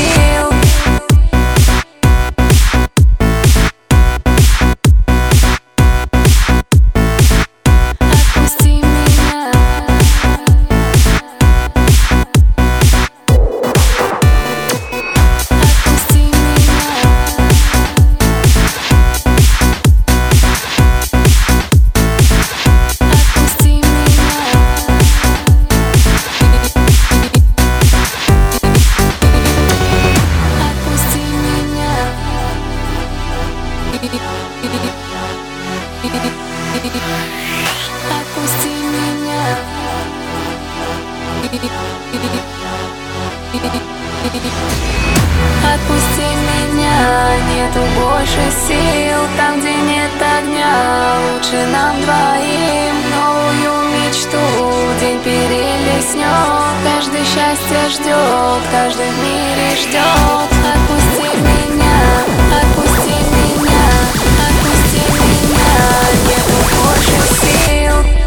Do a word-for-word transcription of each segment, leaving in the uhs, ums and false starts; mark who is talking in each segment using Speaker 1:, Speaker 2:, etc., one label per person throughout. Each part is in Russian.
Speaker 1: сил. Отпусти меня. Отпусти меня. Отпусти меня. Отпусти меня. Отпусти меня. Отпусти меня, нету больше сил. Там, где нет огня, лучше нам двоим новую мечту день перелеснет. Каждый счастье ждет, каждый в мире ждет. Отпусти меня, отпусти меня, отпусти меня, нету больше сил.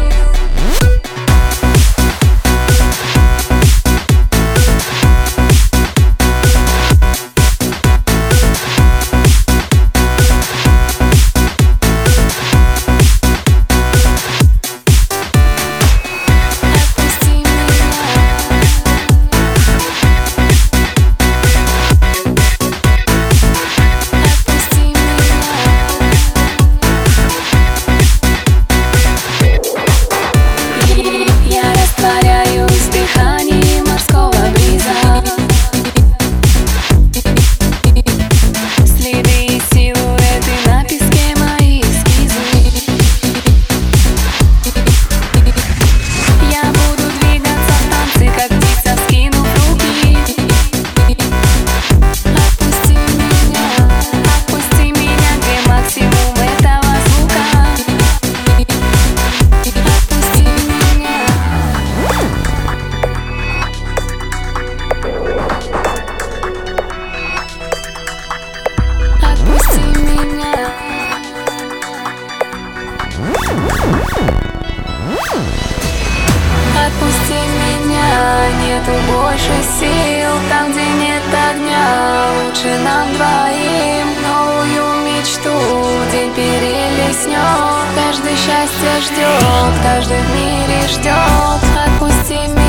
Speaker 1: Отпусти меня, нету больше сил. Там, где нет огня, лучше нам двоим новую мечту день перелеснет. Каждый счастье ждет, каждый в мире ждет. Отпусти меня.